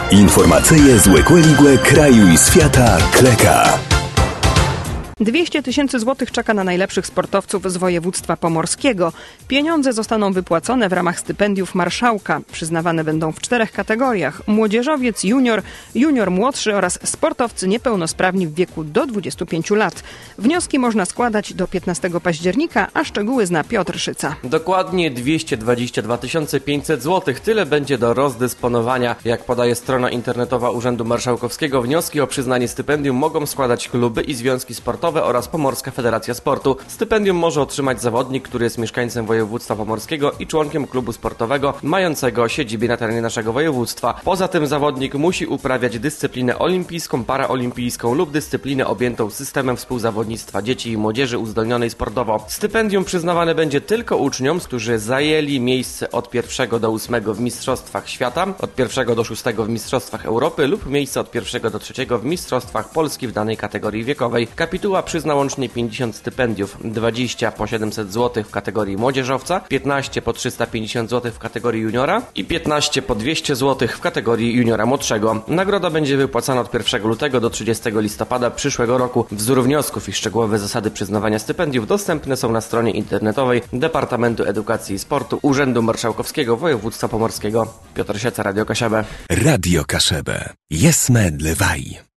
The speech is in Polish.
Informacyje z Łekłe kraju i świata Kleka. 200 000 złotych czeka na najlepszych sportowców z województwa pomorskiego. Pieniądze zostaną wypłacone w ramach stypendiów marszałka. Przyznawane będą w 4 kategoriach: młodzieżowiec, junior, junior młodszy oraz sportowcy niepełnosprawni w wieku do 25 lat. Wnioski można składać do 15 października, a szczegóły zna Piotr Szyca. Dokładnie 222 500 zł. Tyle będzie do rozdysponowania. Jak podaje strona internetowa Urzędu Marszałkowskiego, wnioski o przyznanie stypendium mogą składać kluby i związki sportowe oraz Pomorska Federacja Sportu. Stypendium może otrzymać zawodnik, który jest mieszkańcem województwa pomorskiego i członkiem klubu sportowego mającego siedzibę na terenie naszego województwa. Poza tym zawodnik musi uprawiać dyscyplinę olimpijską, paraolimpijską lub dyscyplinę objętą systemem współzawodnictwa dzieci i młodzieży uzdolnionej sportowo. Stypendium przyznawane będzie tylko uczniom, którzy zajęli miejsce od 1 do 8 w Mistrzostwach Świata, od 1 do 6 w Mistrzostwach Europy lub miejsce od 1 do 3 w Mistrzostwach Polski w danej kategorii wiekowej. Kapituła przyzna łącznie 50 stypendiów, 20 po 700 zł w kategorii młodzieżowca, 15 po 350 zł w kategorii juniora i 15 po 200 zł w kategorii juniora młodszego. Nagroda będzie wypłacana od 1 lutego do 30 listopada przyszłego roku. Wzór wniosków i szczegółowe zasady przyznawania stypendiów dostępne są na stronie internetowej Departamentu Edukacji i Sportu Urzędu Marszałkowskiego Województwa Pomorskiego. Piotr Szyca, Radio Kaszebę. Radio Kaszebę. Jesme dlewaj.